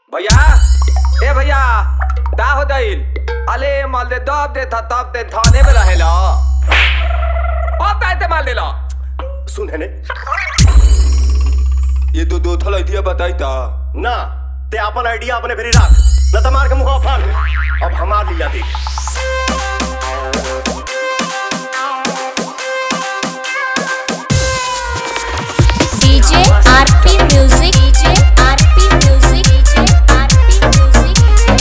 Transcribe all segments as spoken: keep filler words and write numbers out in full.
भैया ए भैया का हो गइल? अले माल दे दब दे था तब ते थाने में रहेला अब ताते माल देला सुन है ने ये तो दो थल आइडिया बताई था ना ते अपन आइडिया अपने भेरी रख न त मार के मुंह फाड़ अब हमार लिया देख DJ RP music DJ RP music DJ RP music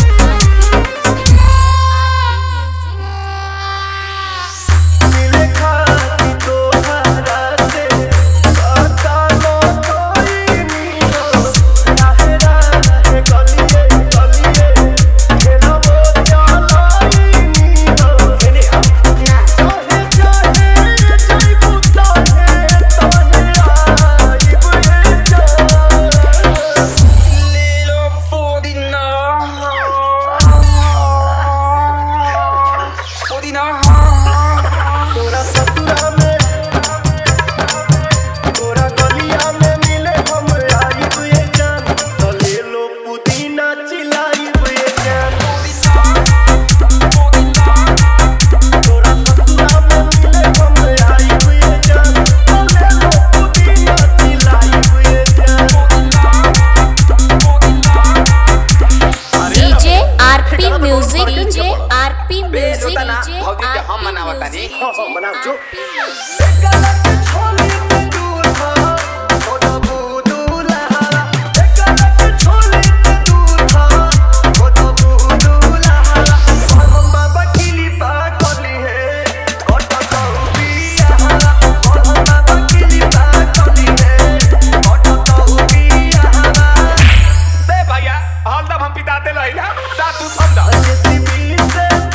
मिले खाती तो हरा से आता लो कोई नहीं हो राहे राहे गलिए गलिए खेलो वो चलाई नहीं हो हेने चाहे चाहे चाहे बुता है तने आई बुए जा लीलो पुदीना पुदीना तोरा ससुरा में तोरा गलिया में मिले हम आई बुए जान तो ले लो पुदीना चिलाई बुए जान तोरा ससुरा में मिले हम आई बुए जान तो ले लो पुदीना चिलाई बुए जान DJ RP music DJ RP music बेरोता ना, डीजे भौजी के हम मनावता नहीं। हाँ, हाँ, मनाओ जो। बे भैया हलदम हम पिताते लइला ता तू समझ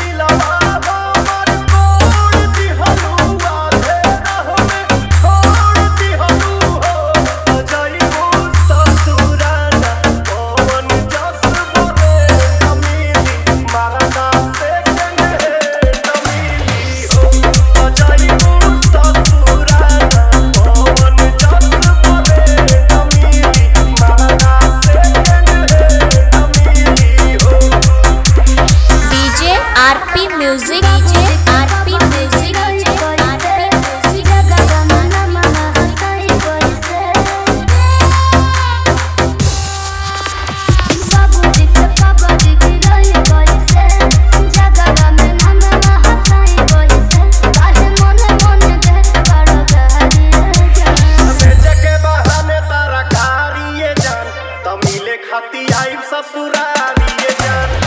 DJ RP music DJ RP music DJ RP music खाती आई ससुरारी जान